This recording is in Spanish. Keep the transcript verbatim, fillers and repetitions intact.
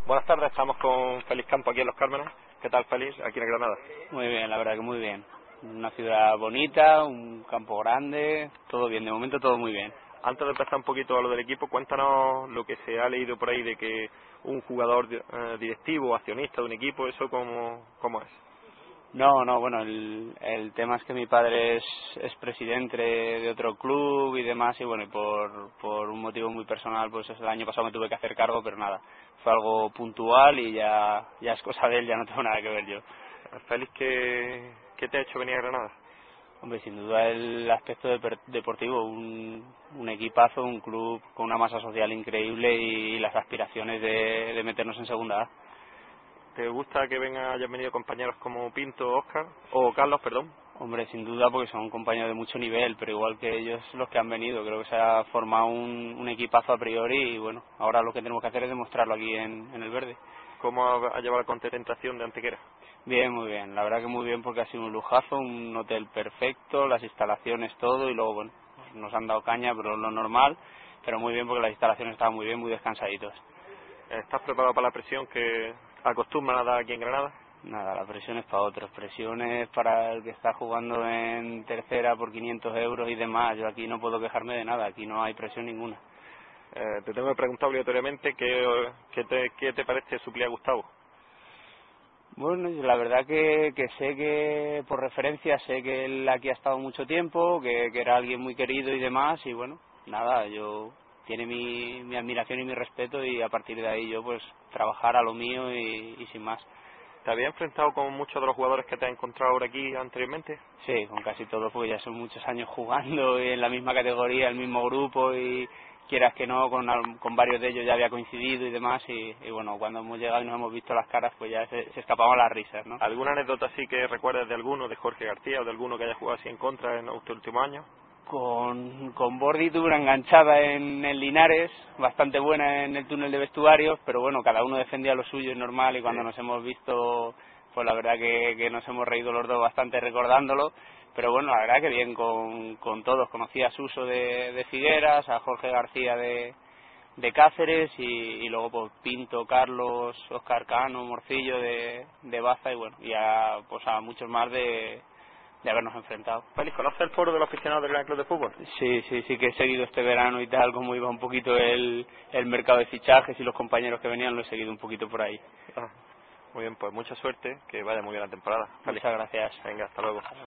Buenas tardes, estamos con Félix Campo aquí en Los Cármenes. ¿Qué tal, Félix, aquí en Granada? Muy bien, la verdad que muy bien. Una ciudad bonita, un campo grande, todo bien, de momento todo muy bien. Antes de empezar un poquito a lo del equipo, cuéntanos lo que se ha leído por ahí de que un jugador eh, directivo o accionista de un equipo, ¿eso cómo, cómo es? No, no, bueno, el, el tema es que mi padre es, es presidente de otro club y demás, y bueno, y por, por un motivo muy personal, pues el año pasado me tuve que hacer cargo, pero nada, fue algo puntual y ya, ya es cosa de él, ya no tengo nada que ver yo. Félix, ¿qué, qué te ha hecho venir a Granada? Hombre, sin duda el aspecto deper- deportivo, un, un equipazo, un club con una masa social increíble y las aspiraciones de, de meternos en segunda A. ¿Te gusta que vengan, hayan venido compañeros como Pinto, Óscar, o Carlos, perdón? Hombre, sin duda, porque son compañeros de mucho nivel, pero igual que ellos los que han venido, creo que se ha formado un, un equipazo a priori y bueno, ahora lo que tenemos que hacer es demostrarlo aquí en, en el verde. ¿Cómo ha, ha llevado la concentración de Antequera? Bien, muy bien, la verdad que muy bien porque ha sido un lujazo, un hotel perfecto, las instalaciones, todo y luego, bueno, nos han dado caña, pero lo normal, pero muy bien porque las instalaciones estaban muy bien, muy descansaditos. ¿Estás preparado para la presión que acostumbran a dar aquí en Granada? Nada, la presión es para otros, presión es para el que está jugando en tercera por quinientos euros y demás. Yo aquí no puedo quejarme de nada, aquí no hay presión ninguna. Eh, te tengo que preguntar obligatoriamente qué, qué, te, qué te parece suplir a Gustavo. Bueno, yo la verdad que, que sé que, por referencia, sé que él aquí ha estado mucho tiempo, que, que era alguien muy querido y demás, y bueno, nada, yo tiene mi, mi admiración y mi respeto y a partir de ahí yo pues trabajar a lo mío y, y sin más. ¿Te habías enfrentado con muchos de los jugadores que te has encontrado ahora aquí anteriormente? Sí, con casi todos, porque ya son muchos años jugando y en la misma categoría, el mismo grupo y quieras que no, con, al- con varios de ellos ya había coincidido y demás y, y bueno, cuando hemos llegado y nos hemos visto las caras pues ya se, se escapaban las risas, ¿no? ¿Alguna anécdota así que recuerdes de alguno, de Jorge García o de alguno que haya jugado así en contra en los últimos años? Con, con Bordi tuve una enganchada en, en Linares, bastante buena en el túnel de vestuarios, pero bueno, cada uno defendía lo suyo, es normal, y Sí. cuando nos hemos visto, pues la verdad que, que nos hemos reído los dos bastante recordándolo, pero bueno, la verdad que bien con, con todos. Conocí a Suso de, de Figueras, a Jorge García de, de Cáceres y, y luego pues Pinto, Carlos, Óscar Cano, Morcillo de, de Baza y bueno, y a, pues a muchos más de, de habernos enfrentado. Félix, ¿conoces el foro de los aficionados del Gran Club de Fútbol? Sí, sí, sí que he seguido este verano y tal, como iba un poquito el, el mercado de fichajes y los compañeros que venían, lo he seguido un poquito por ahí. Ah, muy bien, pues mucha suerte, que vaya muy bien la temporada. Félix. Muchas gracias. Venga, hasta luego.